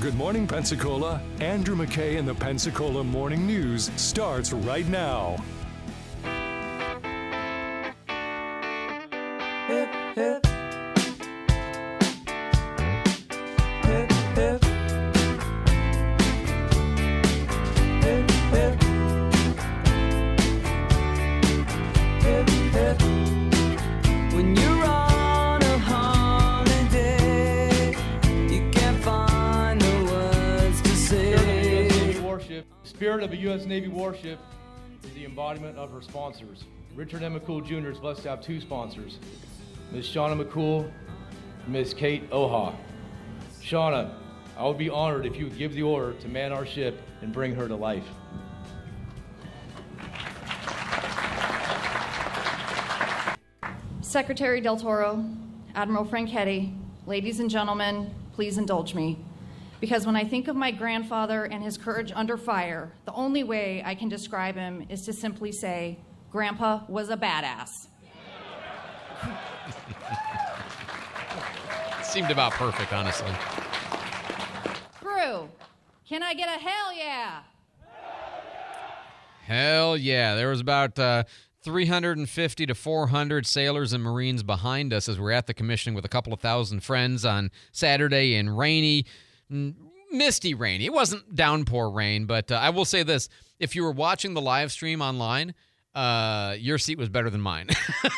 Good Morning Pensacola. Andrew McKay and the Pensacola Morning News starts right now. Hip, hip. Hip, hip. Hip, hip. Hip, hip. When you're on a holiday, you can't find the words to say. Spirit of a U.S. Navy warship is the embodiment of her sponsors. Richard M. McCool Jr. is blessed to have two sponsors, Ms. Shauna McCool and Ms. Kate Oha. Shauna, I would be honored if you would give the order to man our ship and bring her to life. Secretary Del Toro, Admiral Franchetti, ladies and gentlemen, please indulge me. Because when I think of my grandfather and his courage under fire, the only way I can describe him is to simply say, Grandpa was a badass. Seemed about perfect, honestly. Crew, can I get a hell yeah? Hell yeah. There was about 350 to 400 sailors and Marines behind us as we're at the commissioning with a couple of thousand friends on Saturday in rainy, misty rain. It wasn't downpour rain, but I will say this. If you were watching the live stream online, your seat was better than mine.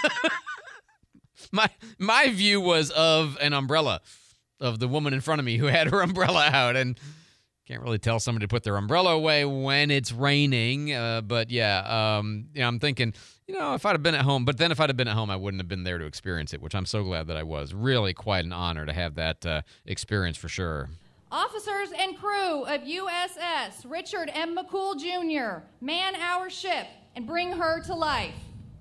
My view was of an umbrella, of the woman in front of me who had her umbrella out, and can't really tell somebody to put their umbrella away when it's raining. But yeah, I'm thinking, if I'd have been at home, but then if I'd have been at home, I wouldn't have been there to experience it, which I'm so glad that I was. Really quite an honor to have that experience for sure. Officers and crew of USS Richard M. McCool Jr., man our ship and bring her to life.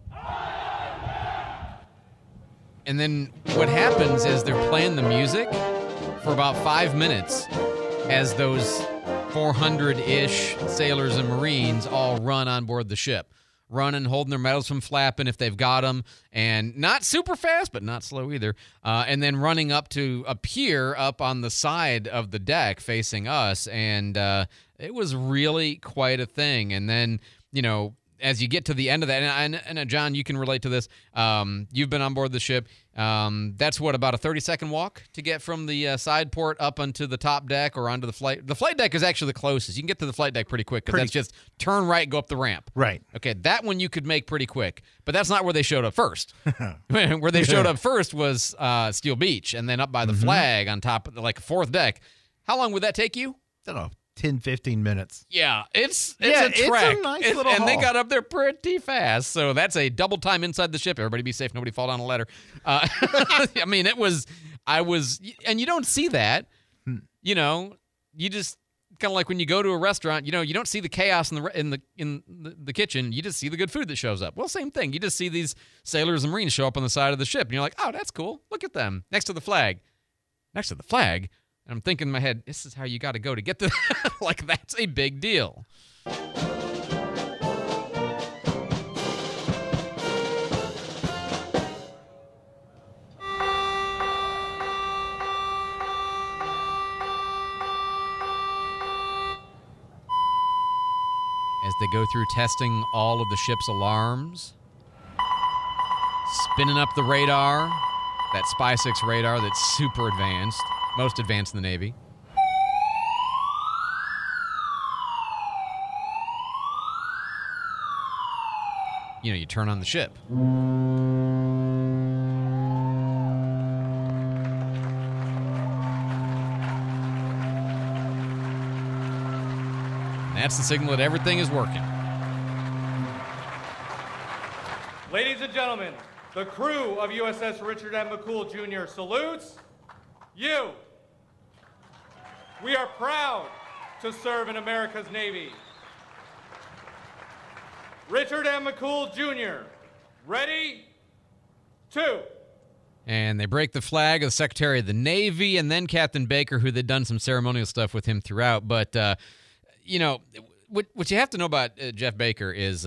And then what happens is they're playing the music for about 5 minutes as those 400-ish sailors and Marines all run on board the ship, running, holding their medals from flapping if they've got them, and not super fast, but not slow either, and then running up to a pier up on the side of the deck facing us, and it was really quite a thing. And then, as you get to the end of that, and John, you can relate to this. You've been on board the ship. That's about a 30-second walk to get from the side port up onto the top deck or onto the flight. The flight deck is actually the closest. You can get to the flight deck pretty quick because that's just turn right, go up the ramp. Right. Okay, that one you could make pretty quick, but that's not where they showed up first. Where they showed up first was Steel Beach, and then up by the flag on top of the fourth deck. How long would that take you? I don't know. 10, 15 minutes. Yeah, it's a trek. It's a nice little and they haul. got up there pretty fast. So that's a double time inside the ship. Everybody be safe. Nobody fall down a ladder. I mean, and you don't see that. You just kind of like when you go to a restaurant, you don't see the chaos in the kitchen. You just see the good food that shows up. Well, same thing. You just see these sailors and Marines show up on the side of the ship, and you're like, oh, that's cool. Look at them next to the flag. Next to the flag. And I'm thinking in my head, this is how you got to go to get to that. That's a big deal. As they go through testing all of the ship's alarms, spinning up the radar, that SPY-6 radar that's super advanced. Most advanced in the Navy. You turn on the ship. That's the signal that everything is working. Ladies and gentlemen, the crew of USS Richard M. McCool Jr. salutes you. We are proud to serve in America's Navy. Richard M. McCool Jr., ready, 2. And they break the flag of the Secretary of the Navy and then Captain Baker, who they'd done some ceremonial stuff with him throughout. But, what you have to know about Jeff Baker is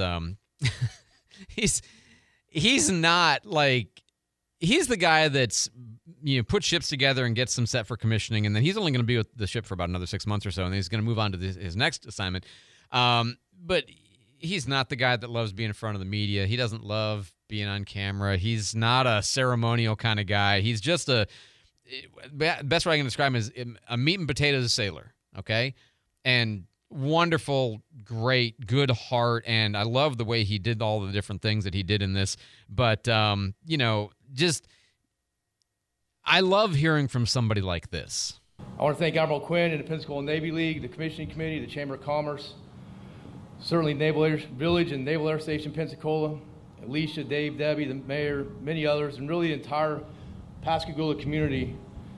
he's not he's the guy that's put ships together and gets them set for commissioning, and then he's only going to be with the ship for about another 6 months or so, and then he's going to move on to his next assignment. But he's not the guy that loves being in front of the media. He doesn't love being on camera. He's not a ceremonial kind of guy. He's just best way I can describe him is a meat and potatoes sailor, okay? And wonderful, great, good heart, and I love the way he did all the different things that he did in this. But, just I love hearing from somebody like this. I want to thank Admiral Quinn and the Pensacola Navy League, the Commissioning Committee, the Chamber of Commerce, certainly Naval Air Village and Naval Air Station Pensacola, Alicia, Dave, Debbie, the mayor, many others, and really the entire Pensacola community.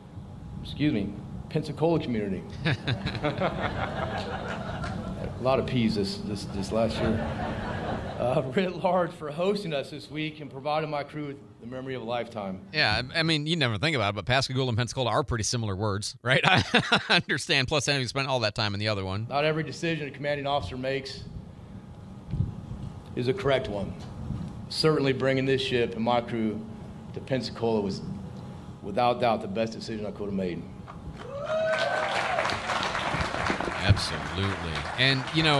A lot of P's this last year. Writ large for hosting us this week and providing my crew with the memory of a lifetime. Yeah, I mean, you never think about it, but Pascagoula and Pensacola are pretty similar words, right? I understand. Plus, having spent all that time in the other one. Not every decision a commanding officer makes is a correct one. Certainly bringing this ship and my crew to Pensacola was, without doubt, the best decision I could have made. Absolutely. And,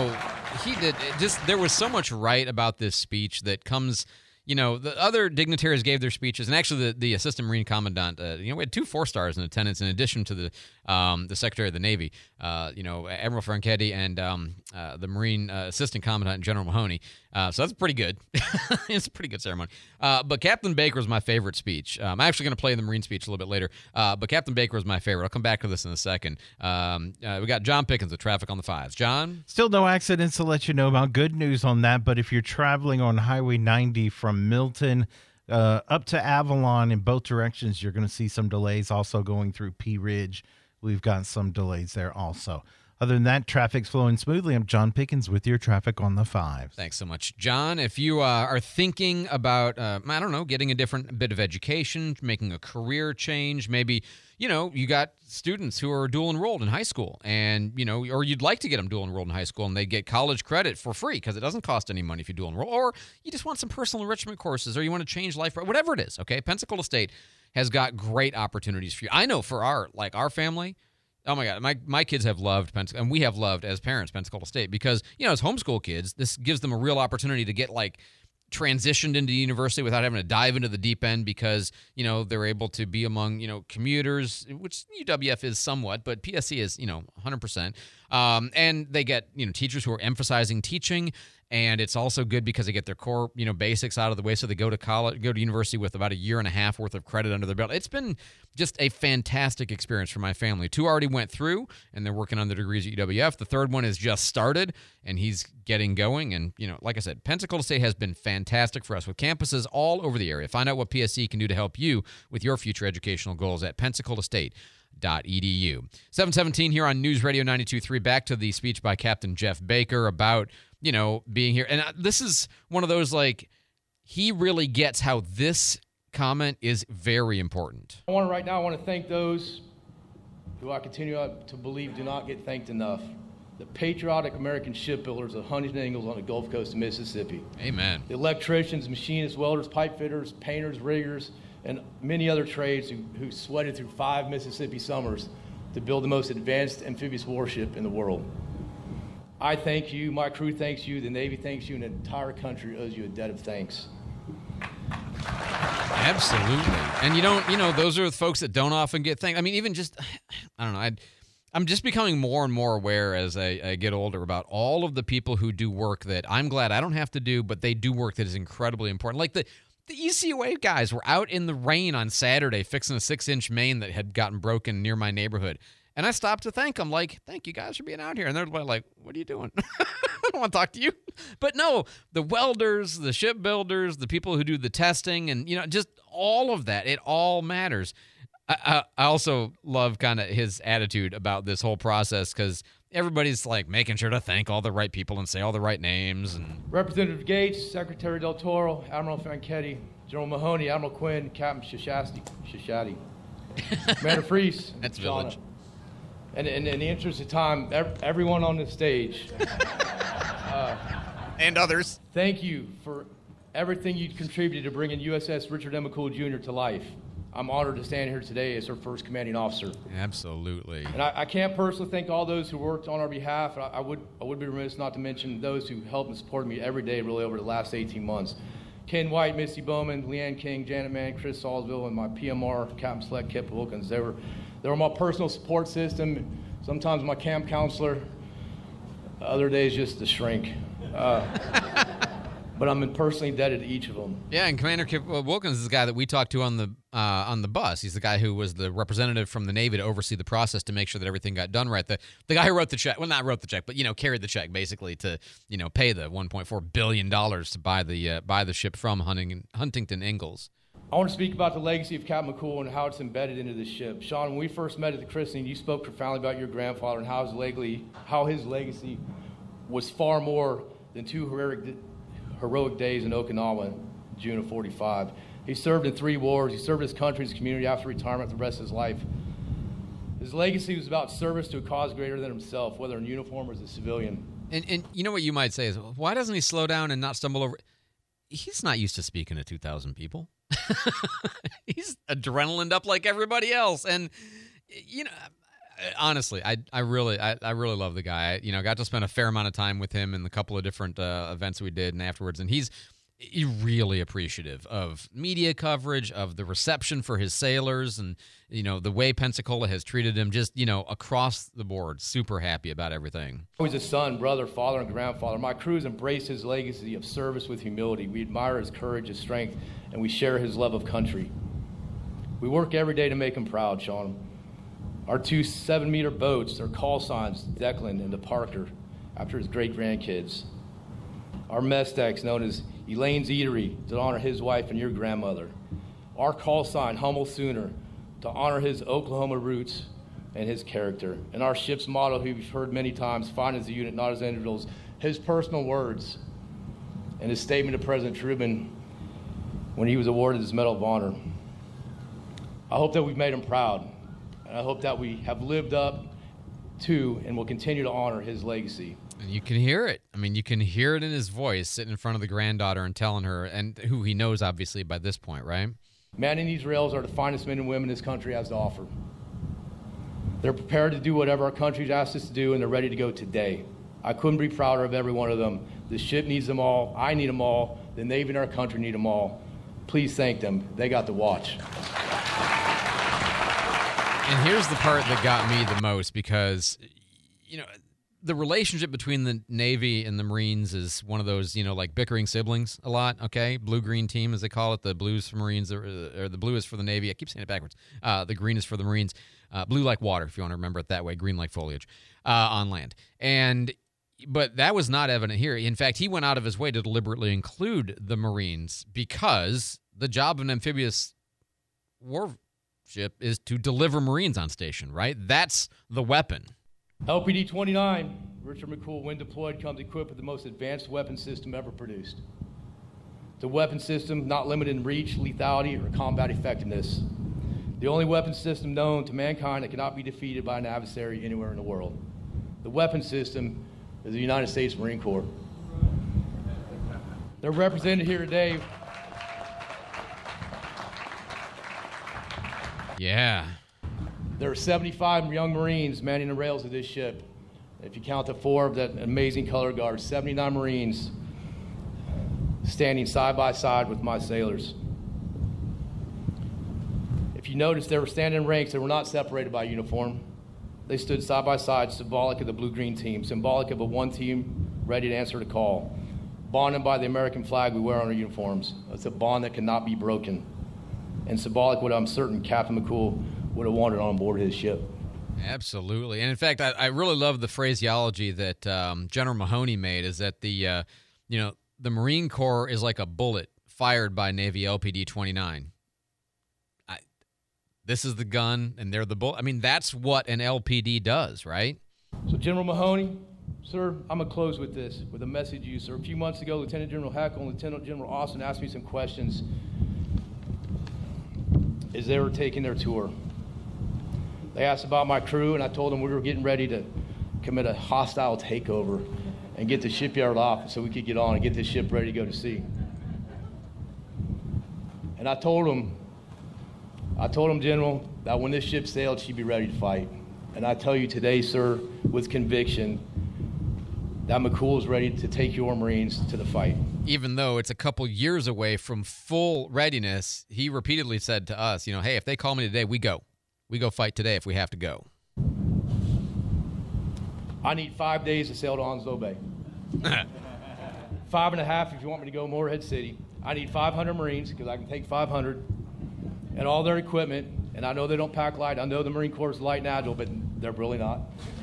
he did there was so much right about this speech that comes, the other dignitaries gave their speeches, and actually the assistant Marine commandant, we had 2 4-stars in attendance in addition to the Secretary of the Navy, Admiral Franchetti and the Marine assistant commandant, General Mahoney. So that's pretty good. It's a pretty good ceremony. But Captain Baker was my favorite speech. I'm actually going to play the Marine speech a little bit later, but Captain Baker was my favorite. I'll come back to this in a second. We got John Pickens with Traffic on the 5s. John? Still no accidents to let you know about. Good news on that, but if you're traveling on Highway 90 from Milton up to Avalon in both directions, you're going to see some delays. Also going through Pea Ridge, we've got some delays there also. Other than that, traffic's flowing smoothly. I'm John Pickens with your Traffic on the 5s. Thanks so much, John. If you are thinking about, getting a different bit of education, making a career change, maybe, you got students who are dual enrolled in high school and, or you'd like to get them dual enrolled in high school and they get college credit for free because it doesn't cost any money if you dual enroll, or you just want some personal enrichment courses, or you want to change life, whatever it is, okay? Pensacola State has got great opportunities for you. I know for our family, oh my God, my kids have loved Pensacola, and we have loved as parents Pensacola State because, as homeschool kids, this gives them a real opportunity to get transitioned into university without having to dive into the deep end because, they're able to be among, commuters, which UWF is somewhat, but PSC is, 100%. And they get, teachers who are emphasizing teaching. And it's also good because they get their core, basics out of the way. So they go to university with about a year and a half worth of credit under their belt. It's been just a fantastic experience for my family. 2 already went through, and they're working on their degrees at UWF. The 3rd one has just started, and he's getting going. And, like I said, Pensacola State has been fantastic for us with campuses all over the area. Find out what PSC can do to help you with your future educational goals at PensacolaState.edu. 7:17 here on News Radio 92.3. Back to the speech by Captain Jeff Baker about being here. And this is one of those, he really gets how this comment is very important. I want to thank those who I continue to believe do not get thanked enough. The patriotic American shipbuilders of Huntington Ingalls on the Gulf Coast of Mississippi. Amen. The electricians, machinists, welders, pipe fitters, painters, riggers, and many other trades who sweated through 5 Mississippi summers to build the most advanced amphibious warship in the world. I thank you, my crew thanks you, the Navy thanks you, and the entire country owes you a debt of thanks. Absolutely. And those are the folks that don't often get thanked. I mean, even just, I don't know, I'm just becoming more and more aware as I get older about all of the people who do work that I'm glad I don't have to do, but they do work that is incredibly important. Like the ECOA guys were out in the rain on Saturday fixing a 6-inch main that had gotten broken near my neighborhood. And I stopped to thank them, thank you guys for being out here. And they're like, what are you doing? I don't want to talk to you. But no, the welders, the shipbuilders, the people who do the testing, and, just all of that, it all matters. I also love kind of his attitude about this whole process because everybody's making sure to thank all the right people and say all the right names. And Representative Gates, Secretary Del Toro, Admiral Franchetti, General Mahoney, Admiral Quinn, Captain Shashati, Commander Freese, that's Shauna. Village. And in the interest of time, everyone on the stage. And others. Thank you for everything you contributed to bringing USS Richard M. McCool Jr. to life. I'm honored to stand here today as her first commanding officer. Absolutely. And I can't personally thank all those who worked on our behalf. I would be remiss not to mention those who helped and supported me every day really over the last 18 months. Ken White, Misty Bowman, Leanne King, Janet Mann, Chris Salzville, and my PMR, Captain Select, Kip Wilkins. They were my personal support system, sometimes my camp counselor, other days just the shrink. But I'm personally indebted to each of them. Yeah, and Commander Kip Wilkins is the guy that we talked to on the bus. He's the guy who was the representative from the Navy to oversee the process to make sure that everything got done right. The guy who wrote the check, well, not wrote the check, but carried the check basically to pay the $1.4 billion to buy the ship from Huntington Ingalls. I want to speak about the legacy of Captain McCool and how it's embedded into the ship. Sean, when we first met at the christening, you spoke profoundly about your grandfather and how his legacy was far more than two heroic days in Okinawa in June of '45. He served in 3 wars. He served his country and his community after retirement the rest of his life. His legacy was about service to a cause greater than himself, whether in uniform or as a civilian. And you know what you might say is, why doesn't he slow down and not stumble over? He's not used to speaking to 2,000 people. He's adrenalined up like everybody else. And, honestly, I really love the guy. I got to spend a fair amount of time with him in the couple of different events we did and afterwards, and he's really appreciative of media coverage, of the reception for his sailors, and the way Pensacola has treated him. Just across the board, super happy about everything. He's a son, brother, father, and grandfather. My crews embrace his legacy of service with humility. We admire his courage, his strength, and we share his love of country. We work every day to make him proud, Sean. Our 2 7-meter boats are call signs to Declan and to Parker after his great-grandkids. Our mess decks, known as Elaine's Eatery, to honor his wife and your grandmother. Our call sign, Hummel Sooner, to honor his Oklahoma roots and his character. And our ship's motto, who we've heard many times, fight as a unit, not as individuals. His personal words and his statement to President Truman when he was awarded his Medal of Honor. I hope that we've made him proud. And I hope that we have lived up to and will continue to honor his legacy. And you can hear it. I mean, you can hear it in his voice, sitting in front of the granddaughter and telling her, and who he knows, obviously, by this point, right? Manning these rails are the finest men and women this country has to offer. They're prepared to do whatever our country's asked us to do, and they're ready to go today. I couldn't be prouder of every one of them. The ship needs them all. I need them all. The Navy and our country need them all. Please thank them. They got the watch. And here's the part that got me the most, because, the relationship between the Navy and the Marines is one of those, like bickering siblings a lot, okay? Blue-green team, as they call it. The blue's for Marines, or the blue is for the Navy. I keep saying it backwards. The green is for the Marines. Blue like water, if you want to remember it that way. Green like foliage on land. But that was not evident here. In fact, he went out of his way to deliberately include the Marines because the job of an amphibious warship is to deliver Marines on station, right? That's the weapon. LPD-29, Richard McCool, when deployed, comes equipped with the most advanced weapon system ever produced. It's a weapon system not limited in reach, lethality, or combat effectiveness. The only weapon system known to mankind that cannot be defeated by an adversary anywhere in the world. The weapon system is the United States Marine Corps. They're represented here today. Yeah. There are 75 young Marines manning the rails of this ship. If you count the 4 of that amazing color guard, 79 Marines standing side by side with my sailors. If you notice, they were standing in ranks. They were not separated by uniform. They stood side by side, symbolic of the blue-green team, symbolic of a one team ready to answer the call. Bonded by the American flag we wear on our uniforms. It's a bond that cannot be broken. And symbolic what I'm certain Captain McCool would have wanted on board his ship. Absolutely. And in fact, I really love the phraseology that General Mahoney made, is that the Marine Corps is like a bullet fired by Navy LPD-29. This is the gun, and they're the bullet. I mean, that's what an LPD does, right? So General Mahoney, sir, I'm going to close with this, with a message to you, sir. A few months ago, Lieutenant General Heckle and Lieutenant General Austin asked me some questions as they were taking their tour. They asked about my crew, and I told them we were getting ready to commit a hostile takeover and get the shipyard off so we could get on and get this ship ready to go to sea. And I told them I told him, General, that when this ship sailed, she'd be ready to fight. And I tell you today, sir, with conviction, that McCool is ready to take your Marines to the fight. Even though it's a couple years away from full readiness, he repeatedly said to us, hey, if they call me today, we go. We go fight today if we have to go. I need 5 days to sail to Onslow Bay. 5.5 if you want me to go Morehead City. I need 500 Marines, because I can take 500, and all their equipment. And I know they don't pack light. I know the Marine Corps is light and agile, but they're really not.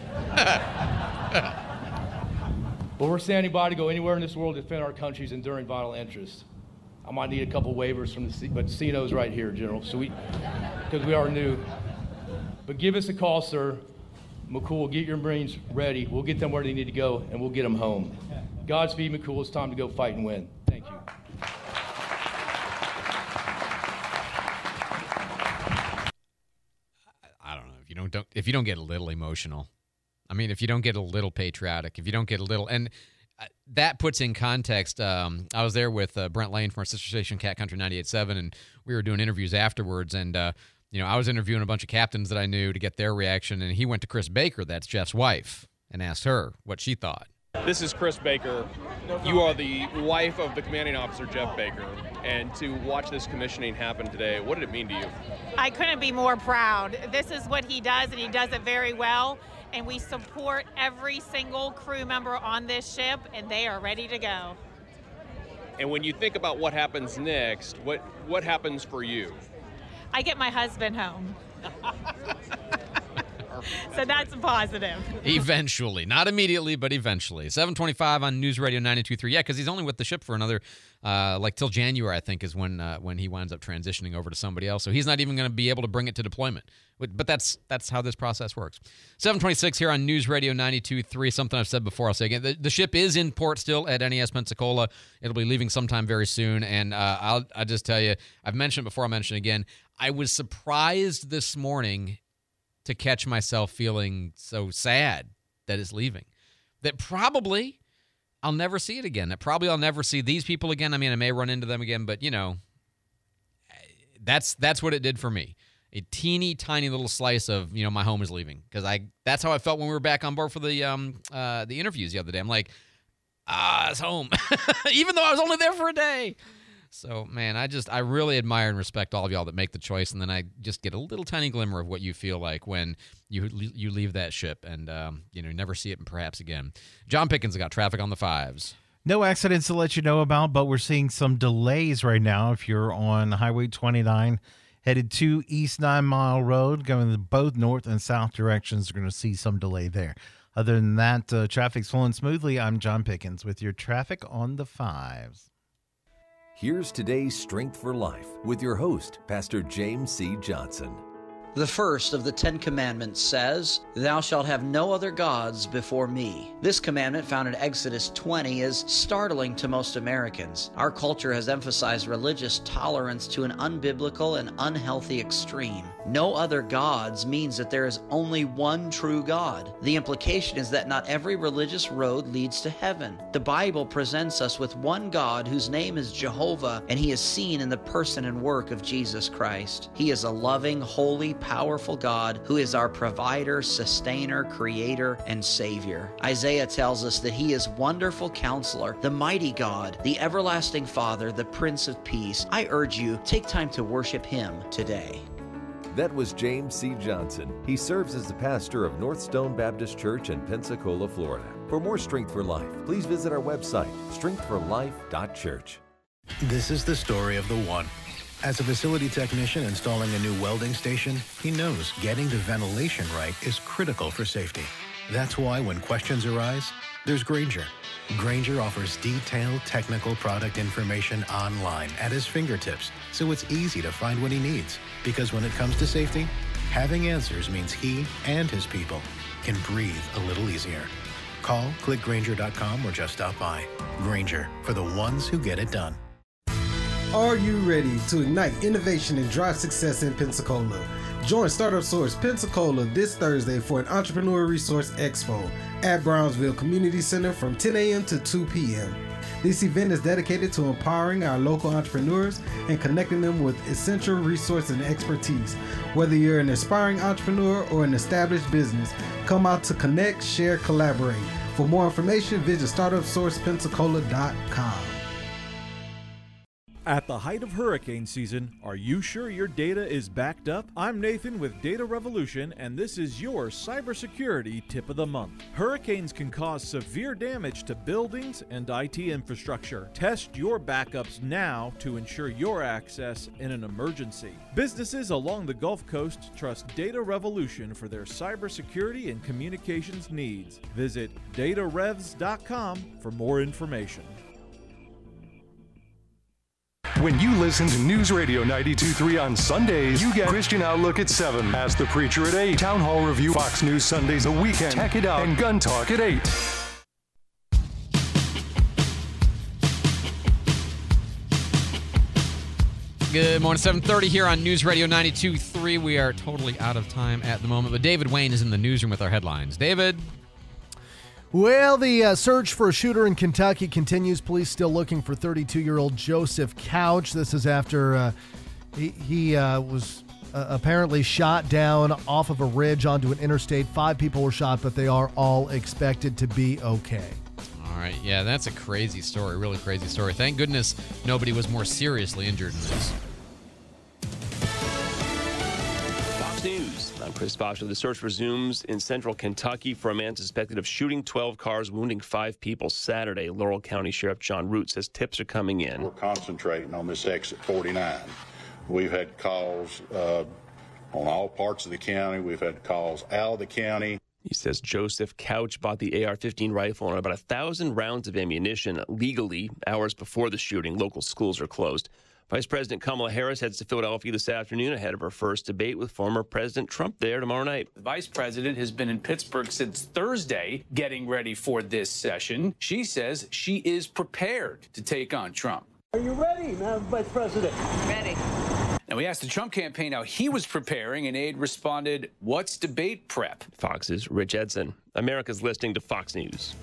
But we're standing by to go anywhere in this world to defend our country's enduring vital interests. I might need a couple waivers from but CNO's right here, General, because we are new. But give us a call, sir. McCool, get your Marines ready. We'll get them where they need to go, and we'll get them home. Godspeed, McCool. It's time to go fight and win. Thank you. I don't know, if you don't get a little emotional, I mean, if you don't get a little patriotic, if you don't get a little, and that puts in context, I was there with Brent Lane from our sister station, Cat Country 98.7, and we were doing interviews afterwards, and I was interviewing a bunch of captains that I knew to get their reaction, and he went to Chris Baker, that's Jeff's wife, and asked her what she thought. This is Chris Baker. You are the wife of the commanding officer, Jeff Baker, and to watch this commissioning happen today, what did it mean to you? I couldn't be more proud. This is what he does, and he does it very well, and we support every single crew member on this ship, and they are ready to go. And when you think about what happens next, what happens for you? I get my husband home. So that's a positive. Eventually. Not immediately, but eventually. 7:25 on News Radio 92.3. Yeah, because he's only with the ship for another, till January, I think, is when he winds up transitioning over to somebody else. So he's not even going to be able to bring it to deployment. But that's how this process works. 7:26 here on News Radio 92.3. Something I've said before, I'll say again. The ship is in port still at NES Pensacola. It'll be leaving sometime very soon. And I'll just tell you, I've mentioned it before, I'll mention it again. I was surprised this morning to catch myself feeling so sad that it's leaving. That probably I'll never see it again. That probably I'll never see these people again. I mean, I may run into them again, but, that's what it did for me. A teeny tiny little slice of, my home is leaving. Because that's how I felt when we were back on board for the interviews the other day. I'm like, it's home. Even though I was only there for a day. So, man, I really admire and respect all of y'all that make the choice, and then I just get a little tiny glimmer of what you feel like when you leave that ship and, never see it perhaps again. John Pickens got traffic on the 5s. No accidents to let you know about, but we're seeing some delays right now. If you're on Highway 29, headed to East 9 Mile Road, going in both north and south directions, you're going to see some delay there. Other than that, traffic's flowing smoothly. I'm John Pickens with your traffic on the 5s. Here's today's Strength for Life with your host, Pastor James C. Johnson. The first of the 10 Commandments says, "Thou shalt have no other gods before me." This commandment, found in Exodus 20, is startling to most Americans. Our culture has emphasized religious tolerance to an unbiblical and unhealthy extreme. No other gods means that there is only one true God. The implication is that not every religious road leads to heaven. The Bible presents us with one God whose name is Jehovah, and he is seen in the person and work of Jesus Christ. He is a loving, holy, powerful God who is our provider, sustainer, creator, and savior. Isaiah tells us that he is wonderful counselor, the mighty God, the everlasting Father, the Prince of Peace. I urge you, take time to worship him today. That was James C. Johnson. He serves as the pastor of North Stone Baptist Church in Pensacola, Florida. For more Strength for Life, please visit our website, strengthforlife.church. This is the story of the one. As a facility technician installing a new welding station, he knows getting the ventilation right is critical for safety. That's why when questions arise, there's Grainger. Grainger offers detailed technical product information online at his fingertips, so it's easy to find what he needs. Because when it comes to safety, having answers means he and his people can breathe a little easier. Call, click Grainger.com, or just stop by. Grainger, for the ones who get it done. Are you ready to ignite innovation and drive success in Pensacola? Join Startup Source Pensacola this Thursday for an Entrepreneur Resource Expo at Brownsville Community Center from 10 a.m. to 2 p.m. This event is dedicated to empowering our local entrepreneurs and connecting them with essential resources and expertise. Whether you're an aspiring entrepreneur or an established business, come out to connect, share, collaborate. For more information, visit startupsourcepensacola.com. At the height of hurricane season, are you sure your data is backed up? I'm Nathan with Data Revolution, and this is your cybersecurity tip of the month. Hurricanes can cause severe damage to buildings and IT infrastructure. Test your backups now to ensure your access in an emergency. Businesses along the Gulf Coast trust Data Revolution for their cybersecurity and communications needs. Visit datarevs.com for more information. When you listen to News Radio 92.3 on Sundays, you get Christian Outlook at 7, Ask the Preacher at 8, Town Hall Review, Fox News Sundays, The Weekend, Tech It Out, and Gun Talk at 8. Good morning, 7:30 here on News Radio 92.3. We are totally out of time at the moment, but David Wayne is in the newsroom with our headlines. David? Well, the search for a shooter in Kentucky continues. Police still looking for 32-year-old Joseph Couch. This is after he was apparently shot down off of a ridge onto an interstate. 5 people were shot, but they are all expected to be okay. All right, yeah, that's a crazy story, really crazy story. Thank goodness nobody was more seriously injured in this. Fox News. I'm Chris Bosher. The search resumes in central Kentucky for a man suspected of shooting 12 cars, wounding 5 people Saturday. Laurel County Sheriff John Root says tips are coming in. We're concentrating on this exit 49. We've had calls on all parts of the county. We've had calls out of the county. He says Joseph Couch bought the AR-15 rifle and about 1,000 rounds of ammunition legally hours before the shooting. Local schools are closed. Vice President Kamala Harris heads to Philadelphia this afternoon ahead of her first debate with former President Trump there tomorrow night. The vice president has been in Pittsburgh since Thursday getting ready for this session. She says she is prepared to take on Trump. Are you ready, Madam Vice President? Ready. Now, we asked the Trump campaign how he was preparing, and aide responded, "What's debate prep?" Fox's Rich Edson. America's listening to Fox News.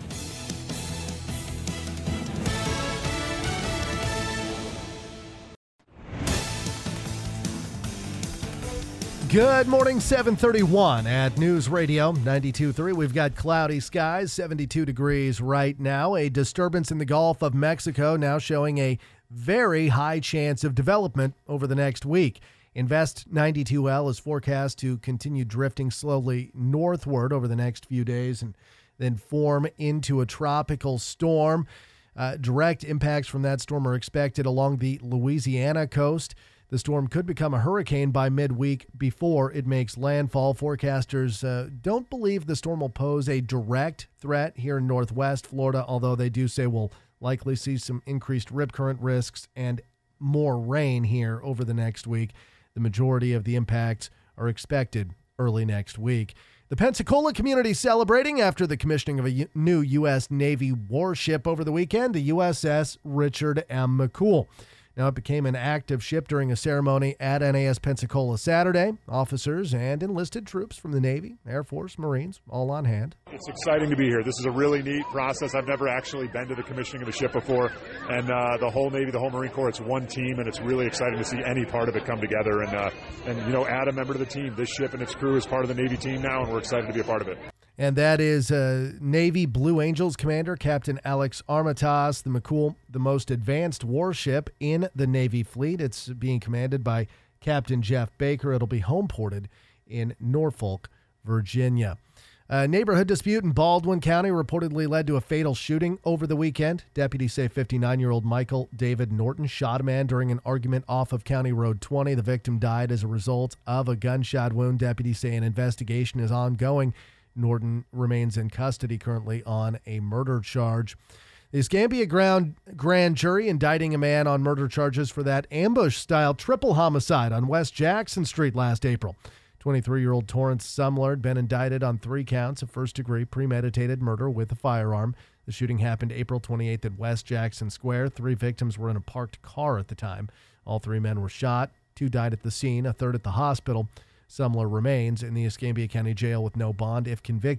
Good morning, 7:31 at News Radio 92.3. We've got cloudy skies, 72 degrees right now. A disturbance in the Gulf of Mexico now showing a very high chance of development over the next week. Invest 92L is forecast to continue drifting slowly northward over the next few days and then form into a tropical storm. Direct impacts from that storm are expected along the Louisiana coast. The storm could become a hurricane by midweek before it makes landfall. Forecasters don't believe the storm will pose a direct threat here in northwest Florida, although they do say we'll likely see some increased rip current risks and more rain here over the next week. The majority of the impacts are expected early next week. The Pensacola community celebrating after the commissioning of a new U.S. Navy warship over the weekend, the USS Richard M. McCool. Now, it became an active ship during a ceremony at NAS Pensacola Saturday. Officers and enlisted troops from the Navy, Air Force, Marines, all on hand. It's exciting to be here. This is a really neat process. I've never actually been to the commissioning of a ship before. And the whole Navy, the whole Marine Corps, it's one team, and it's really exciting to see any part of it come together and add a member to the team. This ship and its crew is part of the Navy team now, and we're excited to be a part of it. And that is Navy Blue Angels Commander Captain Alex Armatas, the McCool, the most advanced warship in the Navy fleet. It's being commanded by Captain Jeff Baker. It'll be homeported in Norfolk, Virginia. A neighborhood dispute in Baldwin County reportedly led to a fatal shooting over the weekend. Deputies say 59-year-old Michael David Norton shot a man during an argument off of County Road 20. The victim died as a result of a gunshot wound. Deputies say an investigation is ongoing. Norton remains in custody currently on a murder charge. The Escambia grand jury indicting a man on murder charges for that ambush-style triple homicide on West Jackson Street last April. 23-year-old Torrance Sumler had been indicted on 3 counts of first-degree premeditated murder with a firearm. The shooting happened April 28th at West Jackson Square. 3 victims were in a parked car at the time. All 3 men were shot. 2 died at the scene, a third at the hospital. Sumler remains in the Escambia County Jail with no bond. If convicted,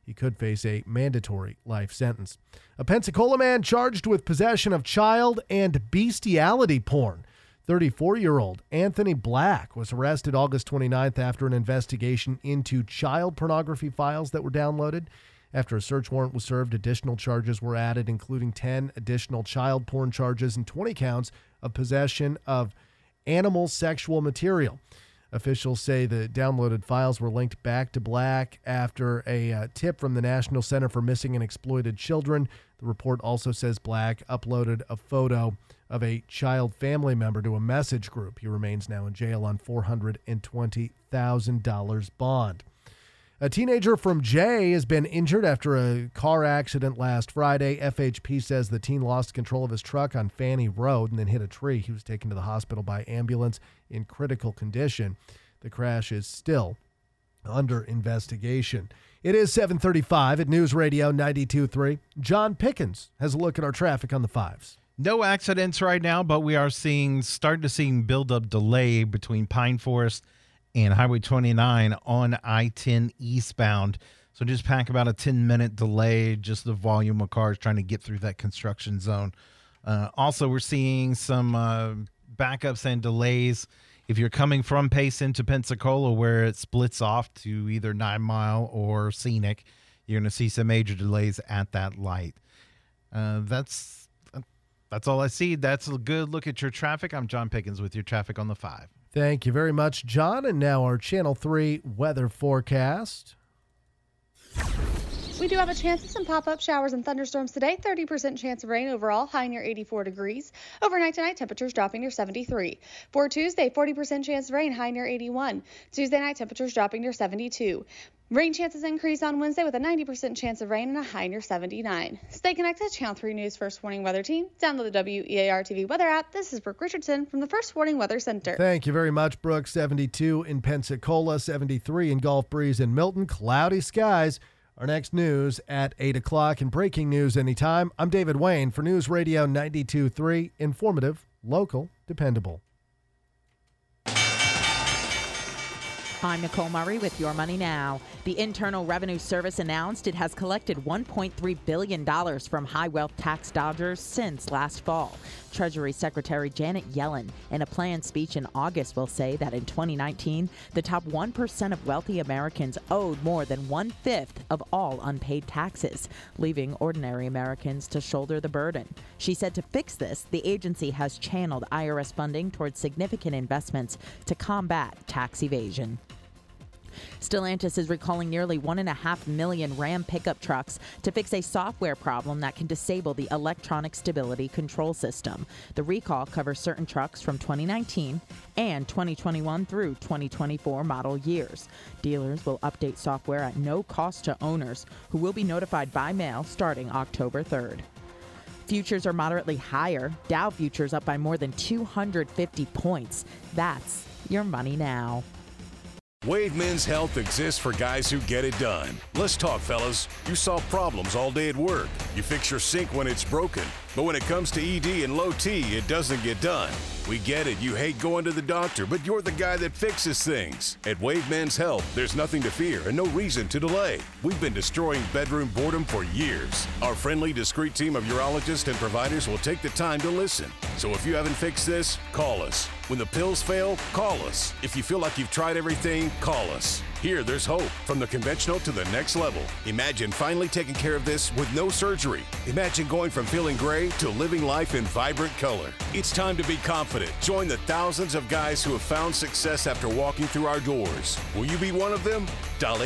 He could face a mandatory life sentence. A Pensacola man charged with possession of child and bestiality porn. 34-year-old Anthony Black was arrested August 29th after an investigation into child pornography files that were downloaded. After a search warrant was served, additional charges were added, including 10 additional child porn charges and 20 counts of possession of animal sexual material. Officials say the downloaded files were linked back to Black after a tip from the National Center for Missing and Exploited Children. The report also says Black uploaded a photo of a child family member to a message group. He remains now in jail on $420,000 bond. A teenager from Jay has been injured after a car accident last Friday. FHP says the teen lost control of his truck on Fanny Road and then hit a tree. He was taken to the hospital by ambulance in critical condition. The crash is still under investigation. It is 7:35 at News Radio 92.3. John Pickens has a look at our traffic on the fives. No accidents right now, but we are starting to see build-up delay between Pine Forest and Highway 29 on I-10 eastbound. So just pack about a 10-minute delay, just the volume of cars trying to get through that construction zone. Also, we're seeing some backups and delays. If you're coming from Payson to Pensacola, where it splits off to either 9 Mile or Scenic, you're going to see some major delays at that light. That's all I see. That's a good look at your traffic. I'm John Pickens with your traffic on the 5. Thank you very much, John. And now our Channel 3 weather forecast. We do have a chance of some pop-up showers and thunderstorms today. 30% chance of rain overall, high near 84 degrees. Overnight tonight, temperatures dropping near 73. For Tuesday, 40% chance of rain, high near 81. Tuesday night, temperatures dropping near 72. Rain chances increase on Wednesday with a 90% chance of rain and a high near 79. Stay connected. Channel 3 News First Warning Weather Team. Download the WEAR TV weather app. This is Brooke Richardson from the First Warning Weather Center. Thank you very much, Brooke. 72 in Pensacola, 73 in Gulf Breeze and Milton. Cloudy skies. Our next news at 8 o'clock and breaking news anytime. I'm David Wayne for News Radio 92.3. Informative, local, dependable. I'm Nicole Murray with Your Money Now. The Internal Revenue Service announced it has collected $1.3 billion from high wealth tax dodgers since last fall. Treasury Secretary Janet Yellen, in a planned speech in August, will say that in 2019, the top 1% of wealthy Americans owed more than 1/5 of all unpaid taxes, leaving ordinary Americans to shoulder the burden. She said to fix this, the agency has channeled IRS funding towards significant investments to combat tax evasion. Stellantis is recalling nearly 1.5 million Ram pickup trucks to fix a software problem that can disable the electronic stability control system. The recall covers certain trucks from 2019 and 2021 through 2024 model years. Dealers will update software at no cost to owners, who will be notified by mail starting October 3rd. Futures are moderately higher. Dow futures up by more than 250 points. That's Your Money Now. Wade Men's Health exists for guys who get it done. Let's talk, fellas. You solve problems all day at work. You fix your sink when it's broken. But when it comes to ED and low T, it doesn't get done. We get it. You hate going to the doctor, but you're the guy that fixes things. At Wade Men's Health, there's nothing to fear and no reason to delay. We've been destroying bedroom boredom for years. Our friendly, discreet team of urologists and providers will take the time to listen. So if you haven't fixed this, call us. When the pills fail, call us. If you feel like you've tried everything, call us. Here, there's hope. From the conventional to the next level. Imagine finally taking care of this with no surgery. Imagine going from feeling gray to living life in vibrant color. It's time to be confident. Join the thousands of guys who have found success after walking through our doors. Will you be one of them? Dial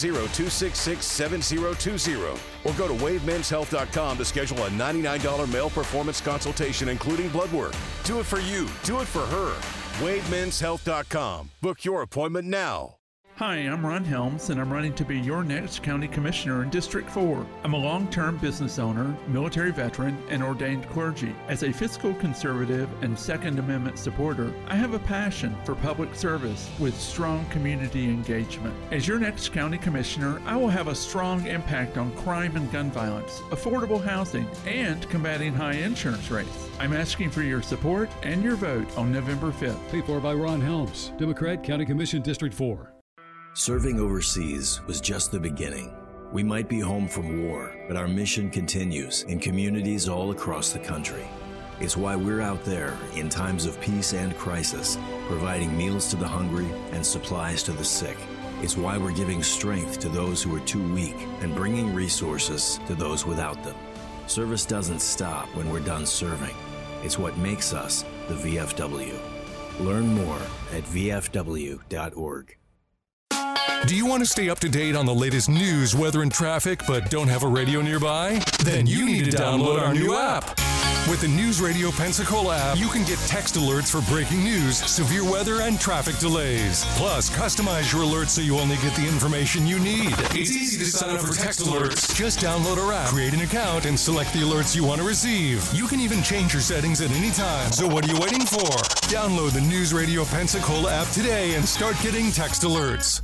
850-266-7020 or go to WaveMen'sHealth.com to schedule a $99 male performance consultation, including blood work. Do it for you. Do it for her. WaveMen'sHealth.com. Book your appointment now. Hi, I'm Ron Helms, and I'm running to be your next county commissioner in District 4. I'm a long-term business owner, military veteran, and ordained clergy. As a fiscal conservative and Second Amendment supporter, I have a passion for public service with strong community engagement. As your next county commissioner, I will have a strong impact on crime and gun violence, affordable housing, and combating high insurance rates. I'm asking for your support and your vote on November 5th. Paid for by Ron Helms, Democrat, County Commission, District 4. Serving overseas was just the beginning. We might be home from war, but our mission continues in communities all across the country. It's why we're out there in times of peace and crisis, providing meals to the hungry and supplies to the sick. It's why we're giving strength to those who are too weak and bringing resources to those without them. Service doesn't stop when we're done serving. It's what makes us the VFW. Learn more at vfw.org. Do you want to stay up to date on the latest news, weather, and traffic, but don't have a radio nearby? Then you need to download our new app. With the News Radio Pensacola app, you can get text alerts for breaking news, severe weather, and traffic delays. Plus, customize your alerts so you only get the information you need. It's easy to sign up for text alerts. Just download our app, create an account, and select the alerts you want to receive. You can even change your settings at any time. So what are you waiting for? Download the News Radio Pensacola app today and start getting text alerts.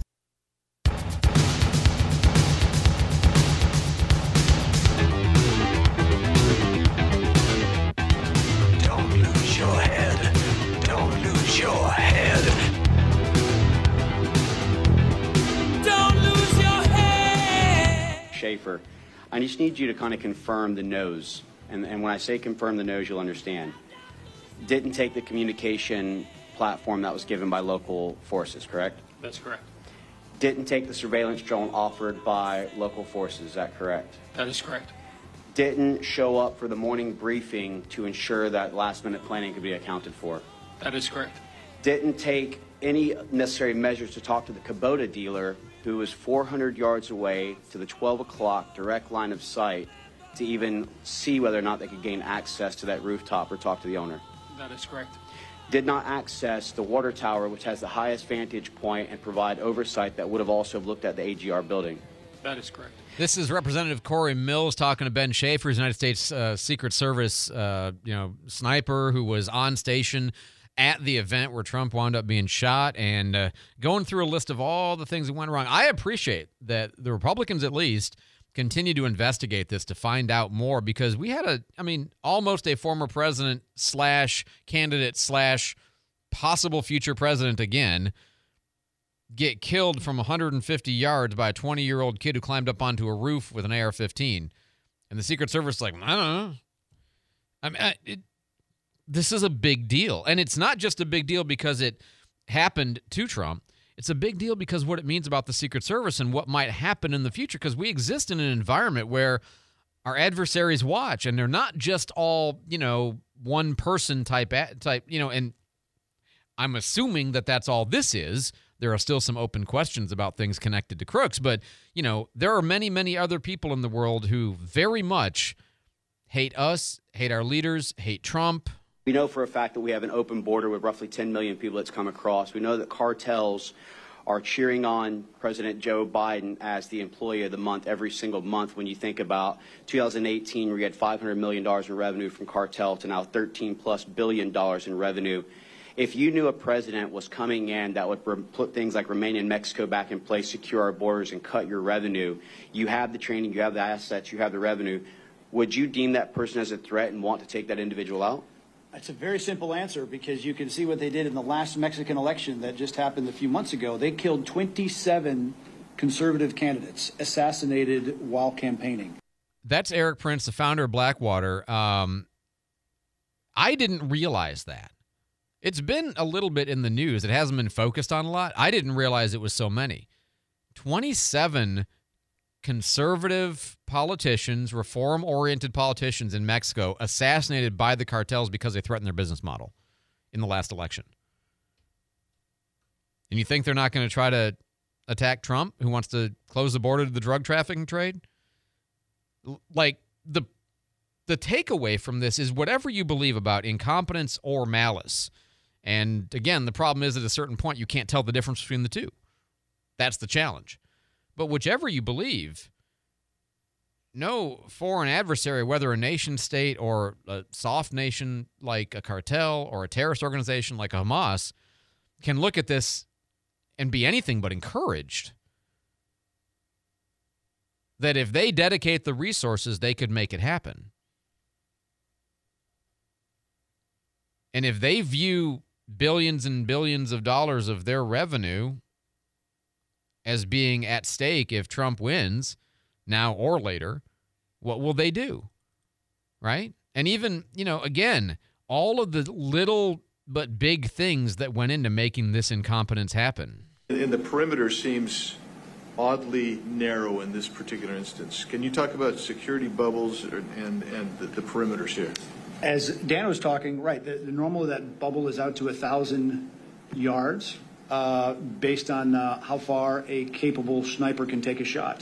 Schaefer, I just need you to kind of confirm the no's. And when I say confirm the no's, you'll understand. Didn't take the communication platform that was given by local forces, correct? That's correct. Didn't take the surveillance drone offered by local forces, is that correct? That is correct. Didn't show up for the morning briefing to ensure that last-minute planning could be accounted for. That is correct. Didn't take any necessary measures to talk to the Kubota dealer who was 400 yards away to the 12 o'clock direct line of sight to even see whether or not they could gain access to that rooftop or talk to the owner. That is correct. Did not access the water tower, which has the highest vantage point, and provide oversight that would have also looked at the AGR building. That is correct. This is Representative Corey Mills talking to Ben Schaefer, United States Secret Service sniper who was on station at the event where Trump wound up being shot, and going through a list of all the things that went wrong. I appreciate that the Republicans, at least, continue to investigate this to find out more, because we had almost a former president / candidate / possible future president again get killed from 150 yards by a 20-year-old kid who climbed up onto a roof with an AR-15. And the Secret Service is like, I don't know. This is a big deal. And it's not just a big deal because it happened to Trump. It's a big deal because what it means about the Secret Service and what might happen in the future, because we exist in an environment where our adversaries watch, and they're not just all, one person type, and I'm assuming that that's all this is. There are still some open questions about things connected to crooks, but, there are many, many other people in the world who very much hate us, hate our leaders, hate Trump. We know for a fact that we have an open border with roughly 10 million people that's come across. We know that cartels are cheering on President Joe Biden as the employee of the month every single month. When you think about 2018, we had $500 million in revenue from cartel to now $13+ billion in revenue. If you knew a president was coming in that would put things like remain in Mexico back in place, secure our borders, and cut your revenue, you have the training, you have the assets, you have the revenue, would you deem that person as a threat and want to take that individual out? It's a very simple answer, because you can see what they did in the last Mexican election that just happened a few months ago. They killed 27 conservative candidates, assassinated while campaigning. That's Eric Prince, the founder of Blackwater. I didn't realize that. It's been a little bit in the news. It hasn't been focused on a lot. I didn't realize it was so many. 27 conservative politicians, reform-oriented politicians in Mexico assassinated by the cartels because they threatened their business model in the last election. And you think they're not going to try to attack Trump, who wants to close the border to the drug trafficking trade? Like, the takeaway from this is whatever you believe about incompetence or malice. And again, the problem is at a certain point you can't tell the difference between the two. That's the challenge. But whichever you believe, no foreign adversary, whether a nation state or a soft nation like a cartel or a terrorist organization like Hamas, can look at this and be anything but encouraged that if they dedicate the resources, they could make it happen. And if they view billions and billions of dollars of their revenue as being at stake if Trump wins, now or later, what will they do? Right? And even, again, all of the little but big things that went into making this incompetence happen. And the perimeter seems oddly narrow in this particular instance. Can you talk about security bubbles and the perimeters here? As Dan was talking, right, normally that bubble is out to 1,000 yards based on how far a capable sniper can take a shot.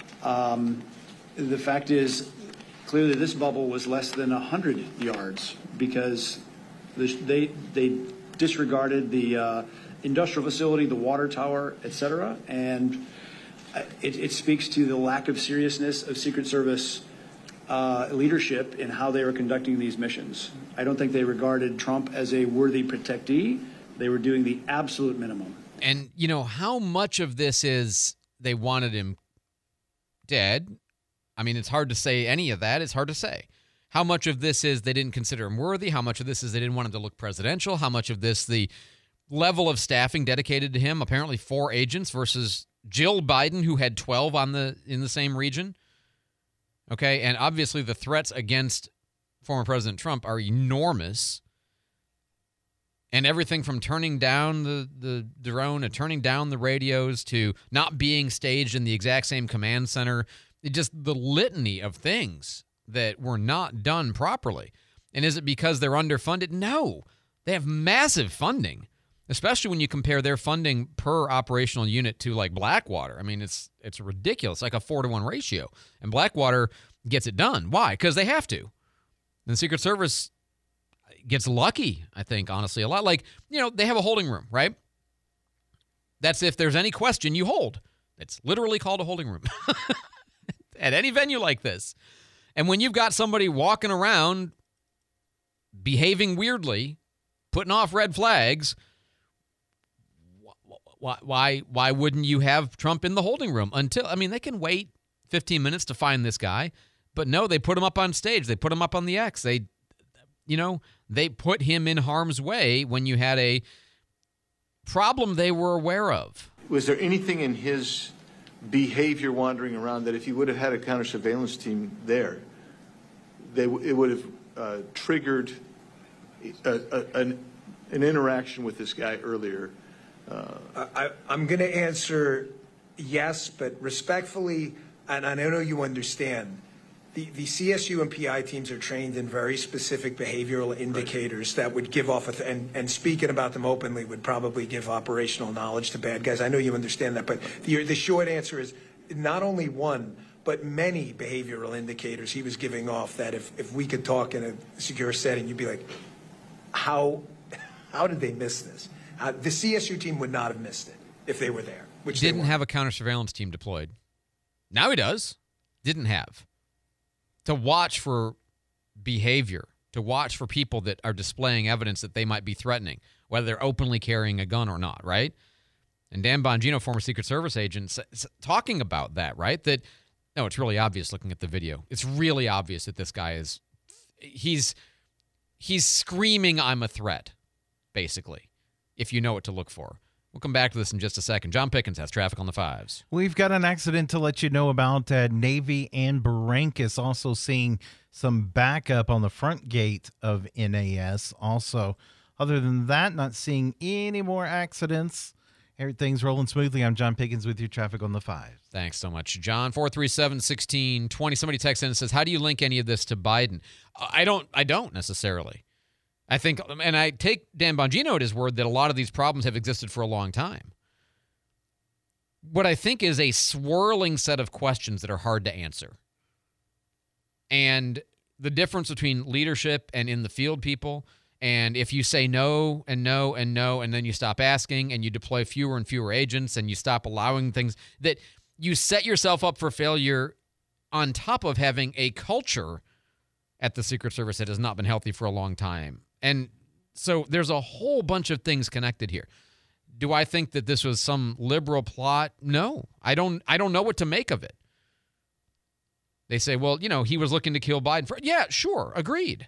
The fact is, clearly this bubble was less than 100 yards because they disregarded the industrial facility, the water tower, et cetera, and it speaks to the lack of seriousness of Secret Service leadership in how they were conducting these missions. I don't think they regarded Trump as a worthy protectee. They were doing the absolute minimum. And, how much of this is they wanted him dead? I mean, it's hard to say any of that. It's hard to say. How much of this is they didn't consider him worthy? How much of this is they didn't want him to look presidential? How much of this the level of staffing dedicated to him, apparently 4 agents versus Jill Biden, who had 12 in the same region? Okay, and obviously the threats against former President Trump are enormous. And everything from turning down the drone to turning down the radios to not being staged in the exact same command center, just the litany of things that were not done properly. And is it because they're underfunded? No, they have massive funding, especially when you compare their funding per operational unit to like Blackwater. I mean, it's ridiculous, like a 4-to-1 ratio. And Blackwater gets it done. Why? Because they have to. And the Secret Service gets lucky, I think, honestly, a lot. Like, they have a holding room, right? That's if there's any question, you hold. It's literally called a holding room at any venue like this. And when you've got somebody walking around behaving weirdly, putting off red flags, why wouldn't you have Trump in the holding room until, they can wait 15 minutes to find this guy, but no, they put him up on stage. They put him up on the X. They put him in harm's way when you had a problem they were aware of. Was there anything in his behavior wandering around that if you would have had a counter surveillance team there, it would have triggered an interaction with this guy earlier? I'm going to answer yes, but respectfully, and I know you understand, the CSU and PI teams are trained in very specific behavioral indicators that would give off, and speaking about them openly would probably give operational knowledge to bad guys. I know you understand that, but the short answer is not only one, but many behavioral indicators he was giving off that if we could talk in a secure setting, you'd be like, how did they miss this? The CSU team would not have missed it if they were there. Which didn't have a counter surveillance team deployed. Now he does. Didn't have. To watch for behavior, to watch for people that are displaying evidence that they might be threatening, whether they're openly carrying a gun or not, right? And Dan Bongino, former Secret Service agent, talking about that, right? That, no, it's really obvious looking at the video. It's really obvious that this guy he's screaming, "I'm a threat," basically, if you know what to look for. We'll come back to this in just a second. John Pickens has traffic on the 5s. We've got an accident to let you know about at Navy and Barrancas. Also seeing some backup on the front gate of NAS. Also, other than that, not seeing any more accidents. Everything's rolling smoothly. I'm John Pickens with your traffic on the 5. Thanks so much, John. 437-1620. Somebody texts in and says, how do you link any of this to Biden? I don't necessarily. I think, and I take Dan Bongino at his word that a lot of these problems have existed for a long time. What I think is a swirling set of questions that are hard to answer. And the difference between leadership and in the field people, and if you say no and no and no, and then you stop asking and you deploy fewer and fewer agents and you stop allowing things, that you set yourself up for failure on top of having a culture at the Secret Service that has not been healthy for a long time. And so there's a whole bunch of things connected here. Do I think that this was some liberal plot? No. I don't know what to make of it. They say, well, he was looking to kill Biden. Yeah, sure, agreed.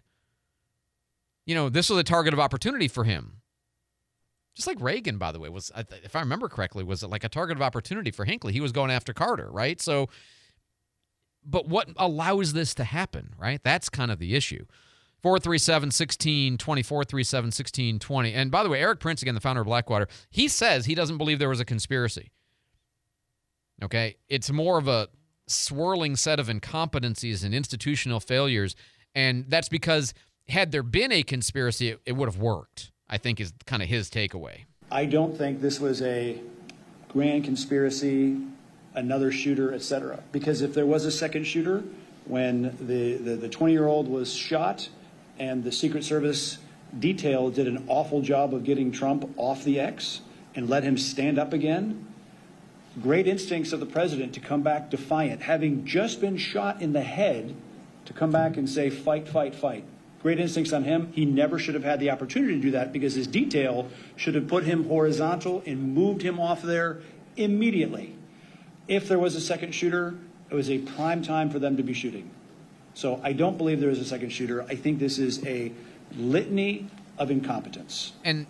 This was a target of opportunity for him. Just like Reagan, by the way, was, if I remember correctly, was like a target of opportunity for Hinckley. He was going after Carter, right? So But what allows this to happen, right? That's kind of the issue. 437-1620, 437-1620. And by the way, Eric Prince, again, the founder of Blackwater, he says he doesn't believe there was a conspiracy. Okay? It's more of a swirling set of incompetencies and institutional failures, and that's because had there been a conspiracy, it would have worked, I think is kind of his takeaway. I don't think this was a grand conspiracy, another shooter, etc. Because if there was a second shooter, when the 20-year-old was shot and the Secret Service detail did an awful job of getting Trump off the X and let him stand up again, great instincts of the president to come back defiant, having just been shot in the head, to come back and say, fight, fight, fight. Great instincts on him. He never should have had the opportunity to do that because his detail should have put him horizontal and moved him off there immediately. If there was a second shooter, it was a prime time for them to be shooting. So I don't believe there is a second shooter. I think this is a litany of incompetence. And,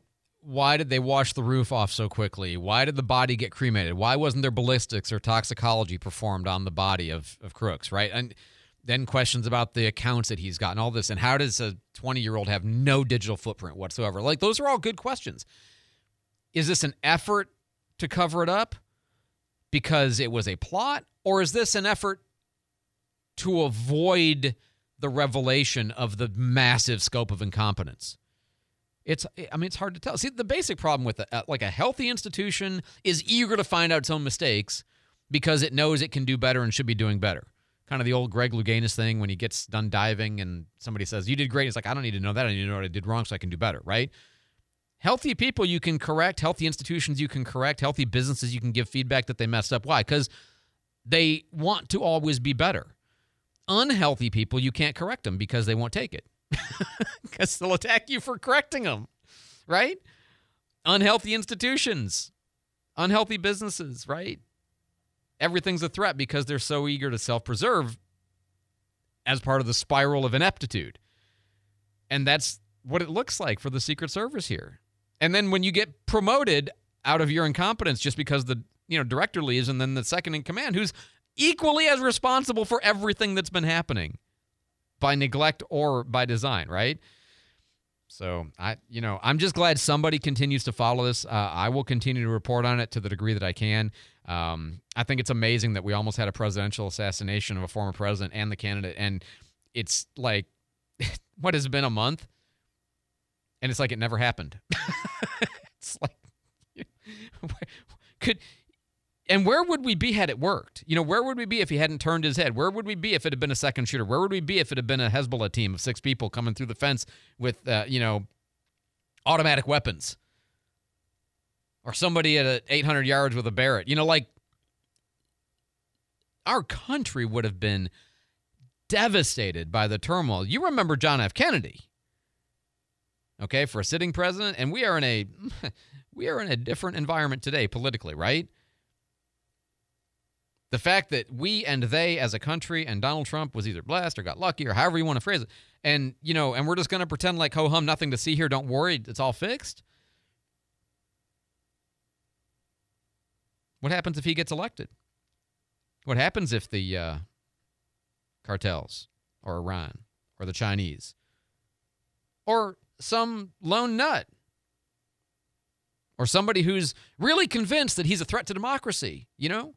why did they wash the roof off so quickly? Why did the body get cremated? Why wasn't there ballistics or toxicology performed on the body of Crooks, right? And then questions about the accounts that he's gotten, all this. And how does a 20-year-old have no digital footprint whatsoever? Like, those are all good questions. Is this an effort to cover it up because it was a plot? Or is this an effort to avoid the revelation of the massive scope of incompetence? It's hard to tell. See, the basic problem with a healthy institution is eager to find out its own mistakes because it knows it can do better and should be doing better. Kind of the old Greg Louganis thing when he gets done diving and somebody says, you did great. It's like, I don't need to know that. I need to know what I did wrong so I can do better, right? Healthy people you can correct. Healthy institutions you can correct. Healthy businesses you can give feedback that they messed up. Why? Because they want to always be better. Unhealthy people, you can't correct them because they won't take it. Because they'll attack you for correcting them, right? Unhealthy institutions, unhealthy businesses, right? Everything's a threat because they're so eager to self-preserve as part of the spiral of ineptitude. And that's what it looks like for the Secret Service here. And then when you get promoted out of your incompetence just because the director leaves and then the second in command, who's equally as responsible for everything that's been happening by neglect or by design, right? So I'm just glad somebody continues to follow this. I will continue to report on it to the degree that I can. I think it's amazing that we almost had a presidential assassination of a former president and the candidate, and it's like, what has it been, a month? And it's like it never happened. It's like, and where would we be had it worked? Where would we be if he hadn't turned his head? Where would we be if it had been a second shooter? Where would we be if it had been a Hezbollah team of 6 people coming through the fence with, automatic weapons? Or somebody at 800 yards with a Barrett? Our country would have been devastated by the turmoil. You remember John F. Kennedy, okay, for a sitting president, and we are in a different environment today politically, right? The fact that we and they as a country and Donald Trump was either blessed or got lucky or however you want to phrase it, and we're just going to pretend like ho-hum, nothing to see here, don't worry, it's all fixed. What happens if he gets elected? What happens if the cartels or Iran or the Chinese or some lone nut or somebody who's really convinced that he's a threat to democracy,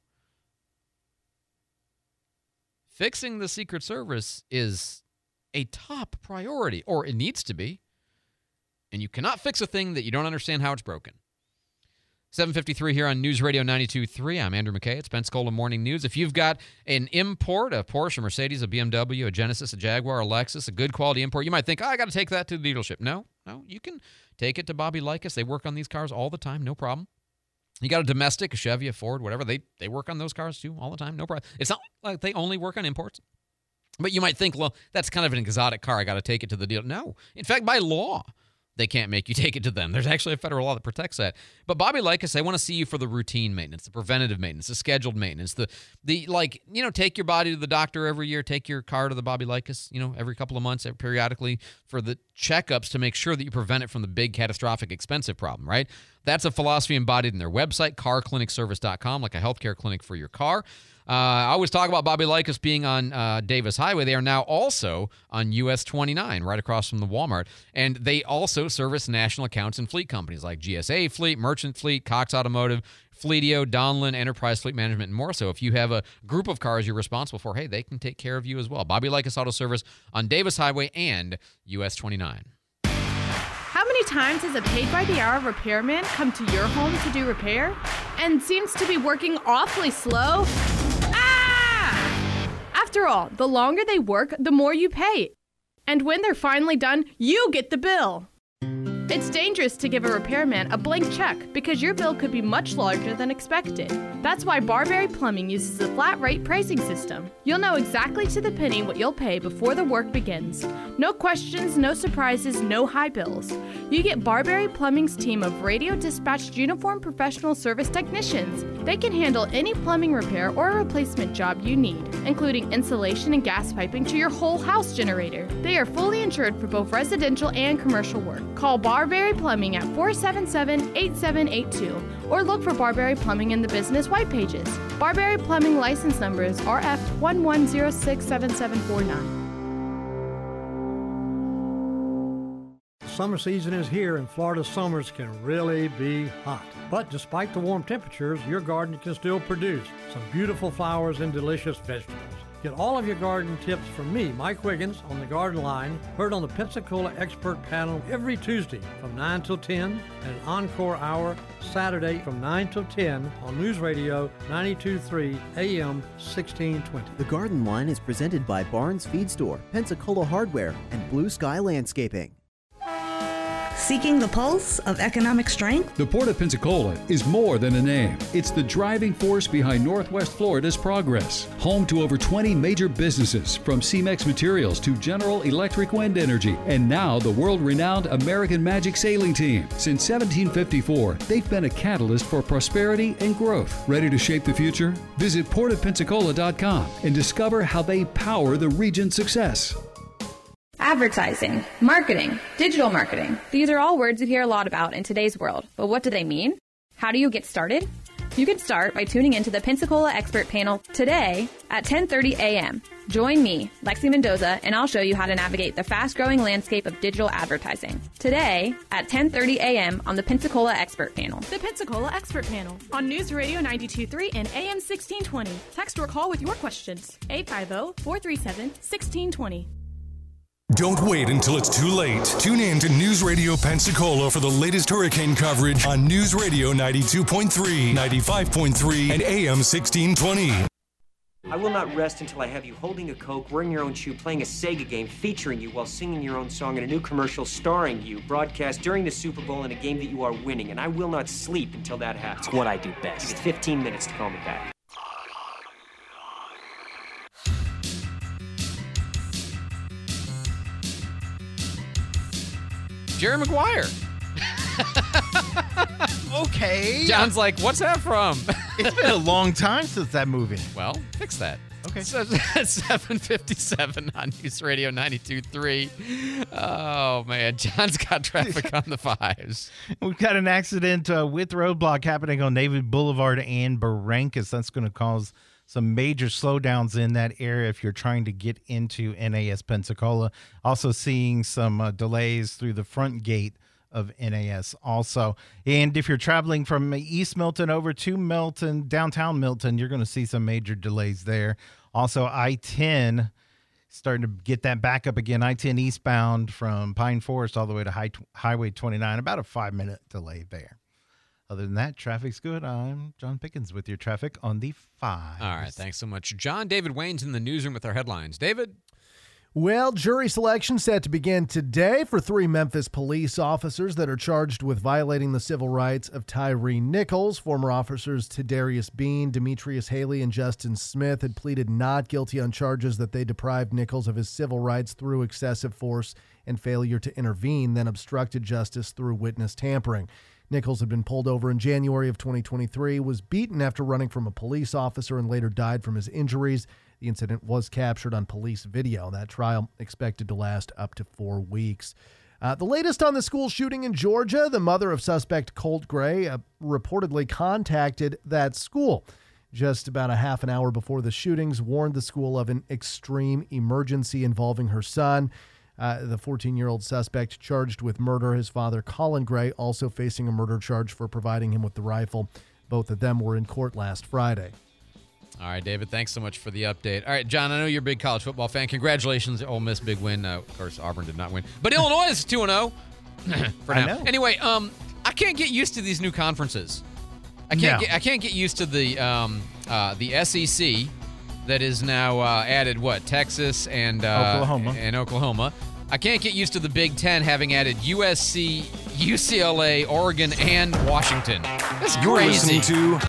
Fixing the Secret Service is a top priority, or it needs to be. And you cannot fix a thing that you don't understand how it's broken. 7:53 here on News Radio 92.3. I'm Andrew McKay. It's Pensacola Morning News. If you've got an import, a Porsche, a Mercedes, a BMW, a Genesis, a Jaguar, a Lexus, a good quality import, you might think, I got to take that to the dealership. No, you can take it to Bobby Likas. They work on these cars all the time, no problem. You got a domestic, a Chevy, a Ford, whatever. They work on those cars too all the time, no problem. It's not like they only work on imports. But you might think, well, that's kind of an exotic car. I got to take it to the dealer. No. In fact, by law, they can't make you take it to them. There's actually a federal law that protects that. But Bobby Likas, they want to see you for the routine maintenance, the preventative maintenance, the scheduled maintenance, take your body to the doctor every year, take your car to the Bobby Likas, every couple of months, periodically for the checkups to make sure that you prevent it from the big, catastrophic, expensive problem, right? That's a philosophy embodied in their website, carclinicservice.com, like a healthcare clinic for your car. I always talk about Bobby Likas being on Davis Highway. They are now also on US 29, right across from the Walmart. And they also service national accounts and fleet companies like GSA Fleet, Merchant Fleet, Cox Automotive, Fleetio, Donlin, Enterprise Fleet Management, and more. So if you have a group of cars you're responsible for, hey, they can take care of you as well. Bobby Likas Auto Service on Davis Highway and US 29. How many times has a paid-by-the-hour repairman come to your home to do repair and seems to be working awfully slow? After all, the longer they work, the more you pay. And when they're finally done, you get the bill. It's dangerous to give a repairman a blank check because your bill could be much larger than expected. That's why Barberry Plumbing uses a flat rate pricing system. You'll know exactly to the penny what you'll pay before the work begins. No questions, no surprises, no high bills. You get Barberry Plumbing's team of radio dispatched uniformed professional service technicians. They can handle any plumbing repair or replacement job you need, including insulation and gas piping to your whole house generator. They are fully insured for both residential and commercial work. Call Barberry Plumbing at 477-8782 or look for Barberry Plumbing in the business white pages. Barberry Plumbing license number is RF11067749. Summer season is here and Florida summers can really be hot. But despite the warm temperatures, your garden can still produce some beautiful flowers and delicious vegetables. Get all of your garden tips from me, Mike Wiggins, on the Garden Line, heard on the Pensacola Expert Panel every Tuesday from 9 till 10, and an encore hour Saturday from 9 till 10 on News Radio 92.3 AM 1620. The Garden Line is presented by Barnes Feed Store, Pensacola Hardware, and Blue Sky Landscaping. Seeking the pulse of economic strength? The Port of Pensacola is more than a name. It's the driving force behind Northwest Florida's progress. Home to over 20 major businesses, from CEMEX Materials to General Electric Wind Energy, and now the world-renowned American Magic Sailing Team. Since 1754, they've been a catalyst for prosperity and growth. Ready to shape the future? Visit portofpensacola.com and discover how they power the region's success. Advertising, marketing, digital marketing. These are all words you hear a lot about in today's world, but what do they mean? How do you get started? You can start by tuning into the Pensacola Expert Panel today at 10:30 a.m. Join me, Lexi Mendoza, and I'll show you how to navigate the fast-growing landscape of digital advertising. Today at 10:30 a.m. on the Pensacola Expert Panel. The Pensacola Expert Panel on News Radio 92.3 and AM 1620. Text or call with your questions. 850-437-1620. Don't wait until it's too late. Tune in to News Radio Pensacola for the latest hurricane coverage on News Radio 92.3, 95.3, and AM 1620. I will not rest until I have you holding a Coke, wearing your own shoe, playing a Sega game, featuring you while singing your own song in a new commercial starring you, broadcast during the Super Bowl in a game that you are winning. And I will not sleep until that happens. It's what I do best. You get 15 minutes to call me back. Jerry Maguire. Okay. John's like, what's that from? It's been a long time since that movie. Well, fix that. Okay. So it's 7:57 on News Radio 92.3. Oh, man. John's got traffic on the fives. We've got an accident with roadblock happening on Navy Boulevard and Barrancas. That's going to cause some major slowdowns in that area if you're trying to get into NAS Pensacola. Also seeing some delays through the front gate of NAS also. And if you're traveling from East Milton over to Milton, downtown Milton, you're going to see some major delays there. Also, I-10 starting to get that back up again. I-10 eastbound from Pine Forest all the way to Highway 29, about a 5-minute delay there. Other than that, traffic's good. I'm John Pickens with your traffic on the 5. All right, thanks so much. John, David Wayne's in the newsroom with our headlines. David? Well, jury selection set to begin today for 3 Memphis police officers that are charged with violating the civil rights of Tyree Nichols. Former officers Tadarius Bean, Demetrius Haley, and Justin Smith had pleaded not guilty on charges that they deprived Nichols of his civil rights through excessive force and failure to intervene, then obstructed justice through witness tampering. Nichols had been pulled over in January of 2023, was beaten after running from a police officer, and later died from his injuries. The incident was captured on police video. That trial expected to last up to 4 weeks. The latest on the school shooting in Georgia, the mother of suspect Colt Gray reportedly contacted that school just about a half an hour before the shootings, warned the school of an extreme emergency involving her son. The 14-year-old suspect charged with murder. His father, Colin Gray, also facing a murder charge for providing him with the rifle. Both of them were in court last Friday. All right, David, thanks so much for the update. All right, John, I know you're a big college football fan. Congratulations, Ole Miss, big win. Of course, Auburn did not win. But Illinois is 2-0 for now. I know. Anyway, I can't get used to these new conferences. I can't get used to the SEC that is now added, Texas and Oklahoma. I can't get used to the Big Ten having added USC, UCLA, Oregon, and Washington. That's You're crazy. listening to